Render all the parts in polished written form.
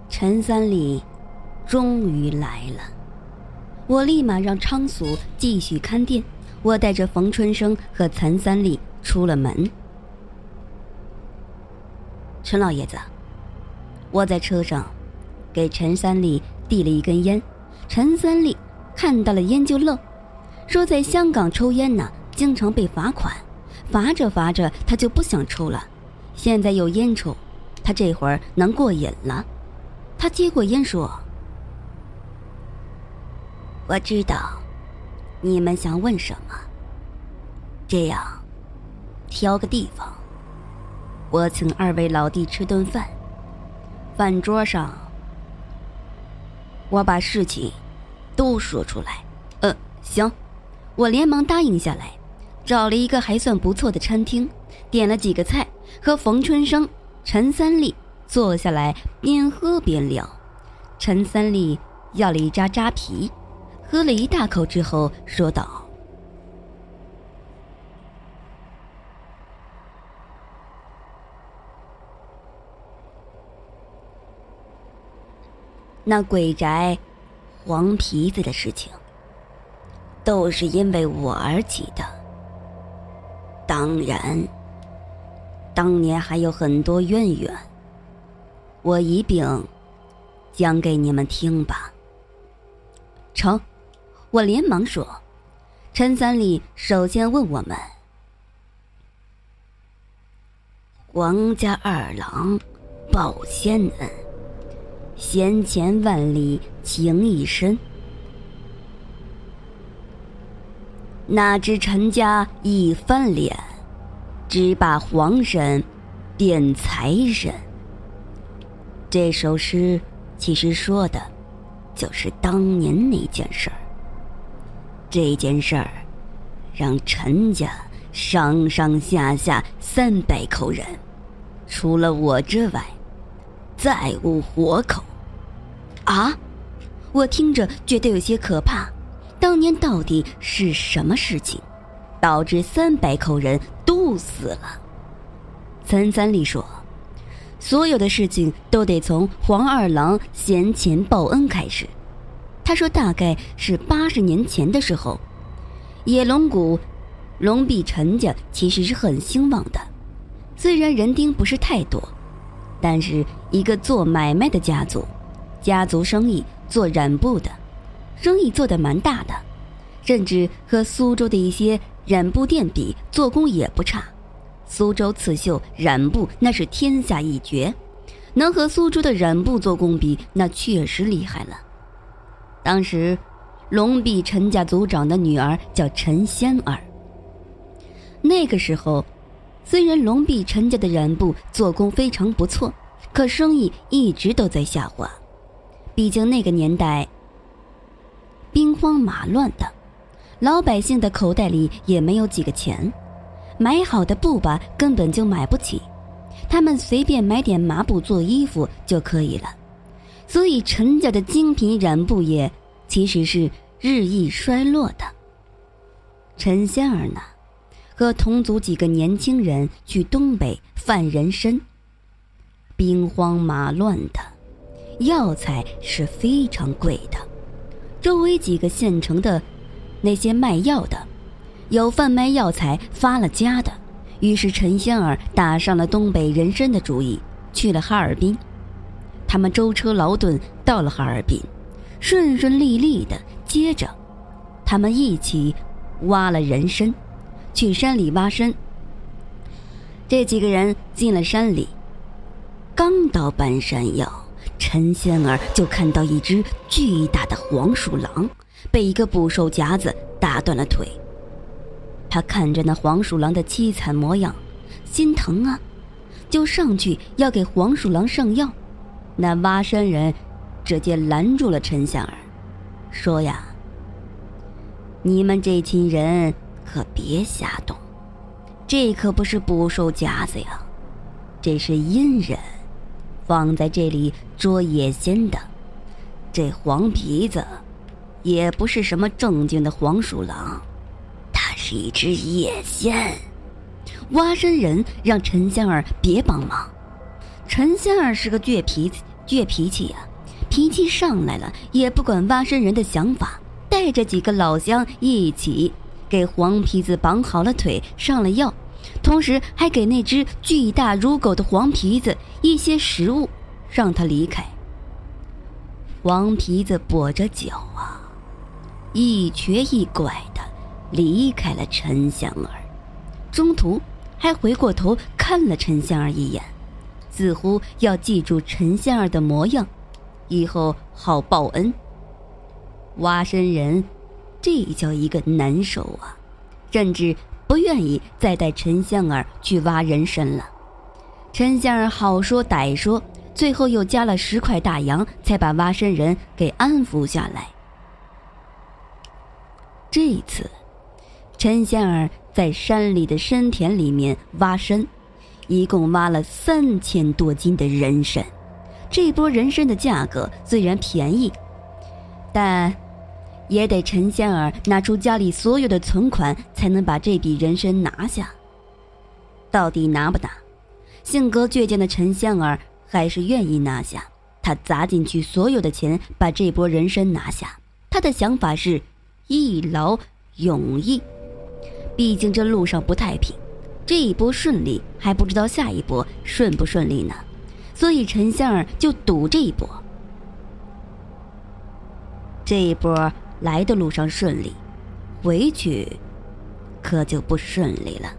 陈三立终于来了，我立马让昌俗继续看店，我带着冯春生和陈三立出了门。陈老爷子，我在车上给陈三立递了一根烟，陈三立看到了烟就乐，说在香港抽烟呢，经常被罚款，罚着罚着他就不想抽了，现在有烟抽，他这会儿能过瘾了。他接过烟说：我知道你们想问什么，这样挑个地方，我请二位老弟吃顿饭，饭桌上我把事情都说出来。行，我连忙答应下来，找了一个还算不错的餐厅，点了几个菜，和冯春生、陈三立坐下来边喝边聊。陈三立要了一扎扎啤，喝了一大口之后说道：那鬼宅黄皮子的事情都是因为我而起的，当然当年还有很多渊源，我一并讲给你们听吧。成，我连忙说。陈三立首先问我们：皇家二郎报先恩，先前万里情一深，哪知陈家一翻脸，只把皇神变财神。这首诗其实说的就是当年那件事儿。这件事儿让陈家上上下下300口人，除了我之外再无活口。啊！我听着觉得有些可怕，当年到底是什么事情导致300口人都死了？陈三立说，所有的事情都得从黄二郎先前报恩开始。他说大概是80年前的时候，野龙谷龙壁陈家其实是很兴旺的，虽然人丁不是太多，但是一个做买卖的家族生意做染布的，生意做得蛮大的，甚至和苏州的一些染布店比，做工也不差。苏州刺绣染布那是天下一绝，能和苏州的染布做工比，那确实厉害了。当时龙壁陈家族长的女儿叫陈仙儿。那个时候虽然龙壁陈家的染布做工非常不错，可生意一直都在下滑。毕竟那个年代兵荒马乱的，老百姓的口袋里也没有几个钱，买好的布吧根本就买不起，他们随便买点麻布做衣服就可以了。所以陈家的精品染布业其实是日益衰落的。陈仙儿呢，和同族几个年轻人去东北贩人参，兵荒马乱的，药材是非常贵的，周围几个县城的那些卖药的，有贩卖药材发了家的，于是陈仙儿打上了东北人参的主意，去了哈尔滨。他们舟车劳顿到了哈尔滨，顺顺利利的，接着他们一起挖了人参，去山里挖参。这几个人进了山里，刚到半山腰，陈仙儿就看到一只巨大的黄鼠狼被一个捕兽夹子打断了腿。他看着那黄鼠狼的凄惨模样，心疼啊，就上去要给黄鼠狼上药。那挖山人直接拦住了陈仙儿，说呀，你们这群人可别瞎动，这可不是捕兽夹子呀，这是阴人放在这里捉野仙的。这黄皮子也不是什么正经的黄鼠狼，它是一只野仙。挖参人让陈仙儿别帮忙，陈仙儿是个倔倔脾气呀，脾气上来了也不管挖身人的想法，带着几个老乡一起给黄皮子绑好了腿，上了药，同时还给那只巨大如狗的黄皮子一些食物，让他离开。黄皮子跛着脚啊，一瘸一拐的离开了陈香儿，中途还回过头看了陈香儿一眼，似乎要记住陈香儿的模样，以后好报恩。挖身人这叫一个难受啊，甚至不愿意再带陈香儿去挖人参了。陈香儿好说歹说，最后又加了10块大洋，才把挖身人给安抚下来。这次陈香儿在山里的参田里面挖参，一共挖了3000多斤的人参。这波人参的价格虽然便宜，但也得陈香儿拿出家里所有的存款才能把这笔人参拿下。到底拿不拿？性格倔强的陈香儿还是愿意拿下，他砸进去所有的钱把这波人参拿下。他的想法是一劳永逸，毕竟这路上不太平，这一波顺利还不知道下一波顺不顺利呢，所以陈香儿就赌这一波。这一波来的路上顺利，回去可就不顺利了。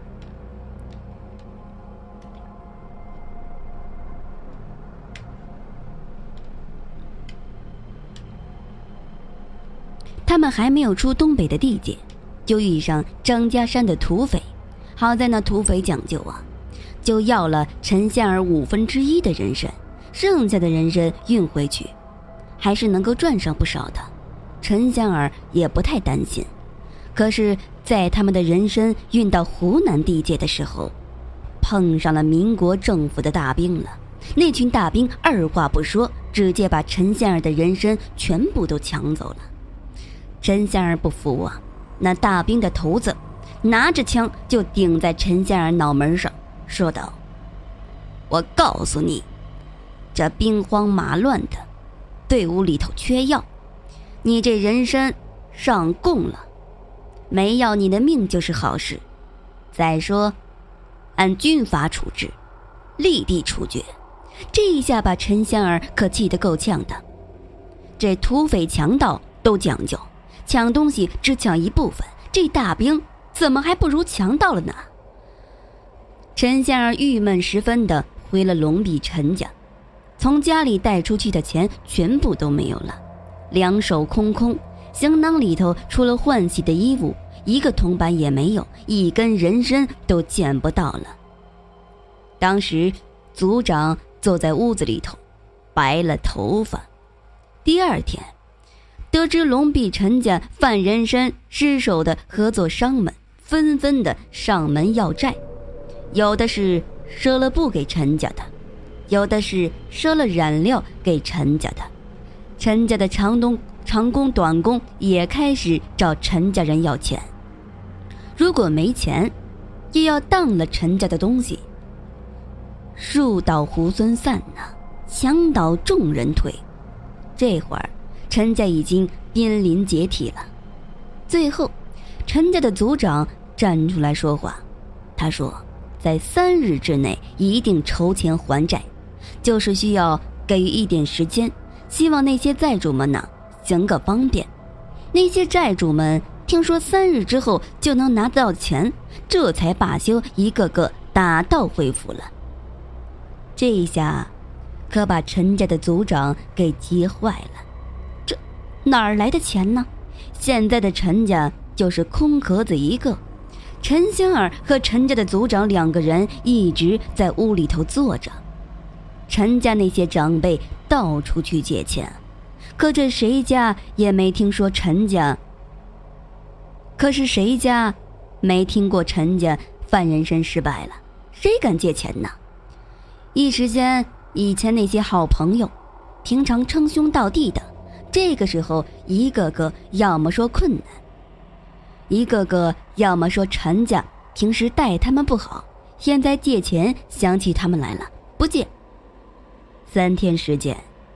他们还没有出东北的地界，就遇上张家山的土匪。好在那土匪讲究啊，就要了陈香儿1/5的人参，剩下的人参运回去，还是能够赚上不少的。陈香儿也不太担心。可是在他们的人参运到湖南地界的时候，碰上了民国政府的大兵了。那群大兵二话不说，直接把陈香儿的人参全部都抢走了。陈香儿不服啊，那大兵的头子拿着枪就顶在陈香儿脑门上，说道：我告诉你，这兵荒马乱的，队伍里头缺药，你这人参上供了，没要你的命就是好事。再说按军法处置，立地处决。这一下把陈香儿可气得够呛的。这土匪强盗都讲究抢东西只抢一部分，这大兵怎么还不如强盗了呢？陈香儿郁闷十分的回了龙壁陈家，从家里带出去的钱全部都没有了，两手空空，行囊里头除了换洗的衣物一个铜板也没有，一根人参都见不到了。当时族长坐在屋子里头白了头发。第二天得知龙壁陈家犯人参失手的合作商们纷纷的上门要债，有的是赊了布给陈家的，有的是赊了染料给陈家的。陈家的长工短工也开始找陈家人要钱，如果没钱也要当了陈家的东西。树倒猢狲散啊，墙倒众人推。这会儿陈家已经濒临解体了。最后陈家的族长站出来说话，他说在3日之内一定筹钱还债，就是需要给予一点时间，希望那些债主们呢行个方便。那些债主们听说3日之后就能拿到钱，这才罢休，一个个打道回府了。这一下可把陈家的族长给急坏了，这哪儿来的钱呢？现在的陈家就是空壳子一个。陈香儿和陈家的族长2个人一直在屋里头坐着，陈家那些长辈到处去借钱，可这谁家也没听说陈家，可是谁家没听过陈家犯人参失败了，谁敢借钱呢？一时间以前那些好朋友平常称兄道弟的，这个时候一个个要么说困难，一个个要么说陈家平时待他们不好，现在借钱想起他们来了不借。3天时间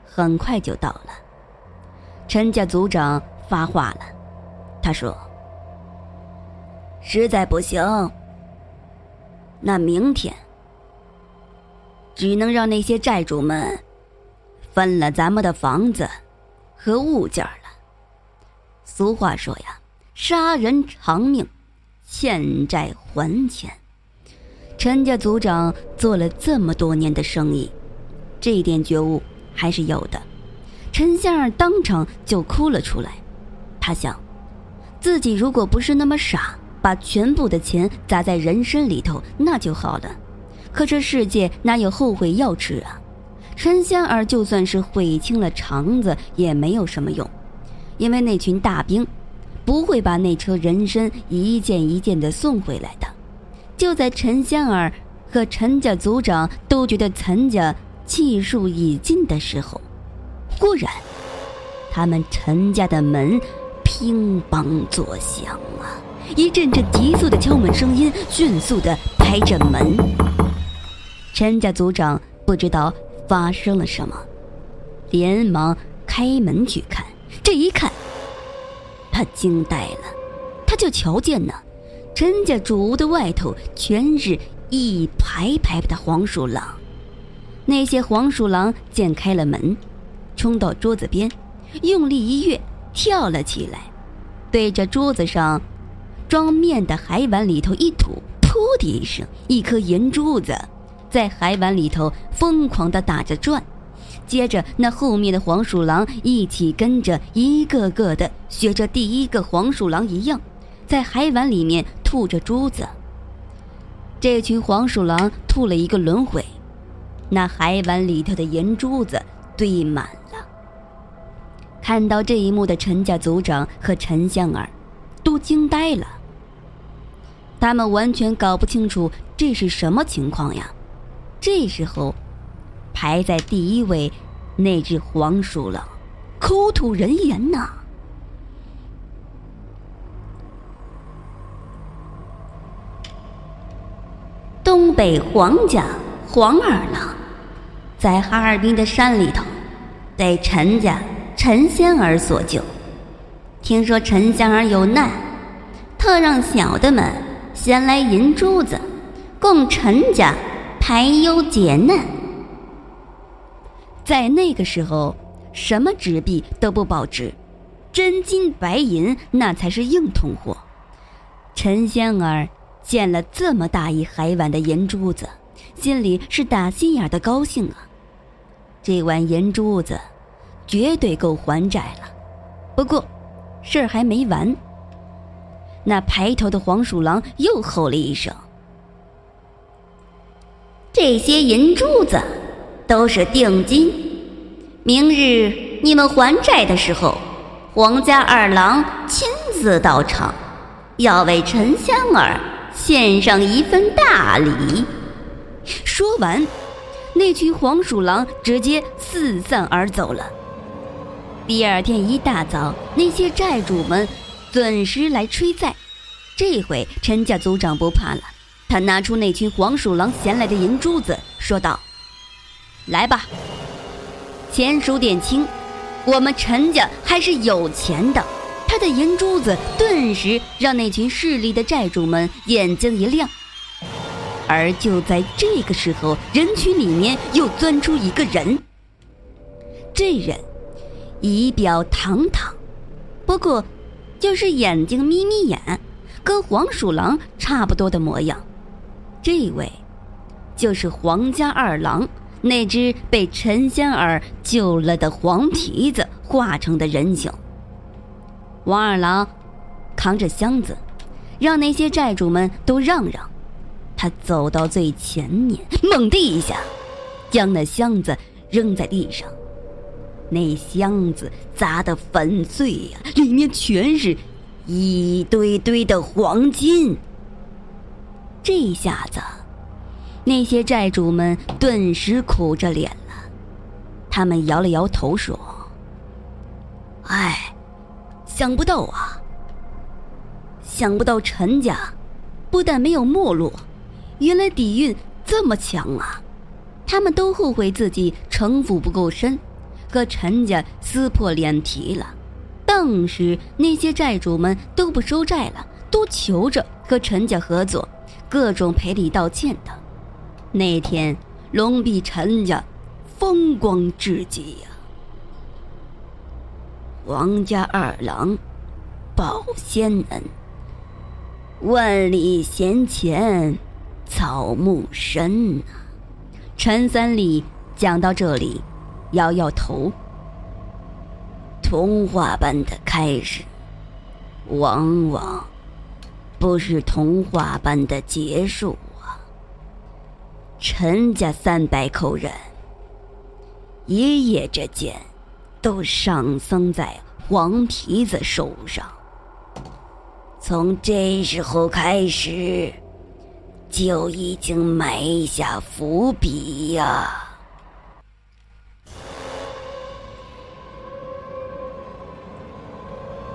很快就到了。陈家族长发话了，他说：“实在不行，那明天只能让那些债主们分了咱们的房子和物件了。俗话说呀，杀人偿命，欠债还钱。陈家族长做了这么多年的生意，这一点觉悟还是有的。陈香儿当场就哭了出来。他想，自己如果不是那么傻，把全部的钱砸在人参里头，那就好了。可这世界哪有后悔药吃啊？陈香儿就算是悔青了肠子也没有什么用，因为那群大兵不会把那车人参一件一件的送回来的。就在陈香儿和陈家族长都觉得陈家气数已尽的时候，忽然他们陈家的门乒乓作响啊，一阵阵急促的敲门声音迅速地拍着门。陈家族长不知道发生了什么，连忙开门去看。这一看，他惊呆了，他就瞧见呢，陈家主屋的外头全是一排排的黄鼠狼。那些黄鼠狼见开了门，冲到桌子边，用力一跃，跳了起来，对着桌子上装面的海碗里头一吐，噗的一声，一颗银珠子在海碗里头疯狂地打着转。接着那后面的黄鼠狼一起跟着，一个个的学着第一个黄鼠狼一样，在海碗里面吐着珠子。这群黄鼠狼吐了一个轮回，那海碗里头的银珠子堆满了。看到这一幕的陈家族长和陈香儿都惊呆了，他们完全搞不清楚这是什么情况呀。这时候排在第一位那只黄鼠狼口吐人言呐：“东北黄家黄二郎在哈尔滨的山里头被陈家陈仙儿所救，听说陈仙儿有难，特让小的们先来银珠子，供陈家排忧解难。”在那个时候，什么纸币都不保值，真金白银那才是硬通货。陈仙儿见了这么大一海碗的银珠子，心里是打心眼的高兴啊。这碗银珠子绝对够还债了。不过事儿还没完，那排头的黄鼠狼又吼了一声：“这些银珠子都是定金，明日你们还债的时候，黄家二郎亲自到场，要为陈香儿献上一份大礼。”说完，那群黄鼠狼直接四散而走了。第二天一大早，那些债主们准时来催债。这回陈家族长不怕了，他拿出那群黄鼠狼衔来的银珠子，说道：“来吧，钱数点清，我们陈家还是有钱的。”他的银珠子顿时让那群势利的债主们眼睛一亮。而就在这个时候，人群里面又钻出一个人。这人仪表堂堂，不过就是眼睛眯眯眼，跟黄鼠狼差不多的模样。这位就是黄家二郎，那只被陈仙儿救了的黄皮子化成的人形。王二郎扛着箱子，让那些债主们都让让。他走到最前面，猛地一下将那箱子扔在地上，那箱子砸得粉碎呀，里面全是一堆堆的黄金。这下子那些债主们顿时苦着脸了，他们摇了摇头说：“哎，想不到啊，想不到陈家不但没有没落，原来底蕴这么强啊！”他们都后悔自己城府不够深， 和陈家撕破脸皮了。当时那些债主们都不收债了，都求着和陈家合作，各种赔礼道歉的。那天龙壁陈家风光至极呀。王家二郎保仙人，万里闲钱草木深啊。陈三立讲到这里摇摇头。童话般的开始往往不是童话般的结束啊。陈家300口人一夜之间都上僧在黄皮子手上，从这时候开始就已经埋下伏笔呀。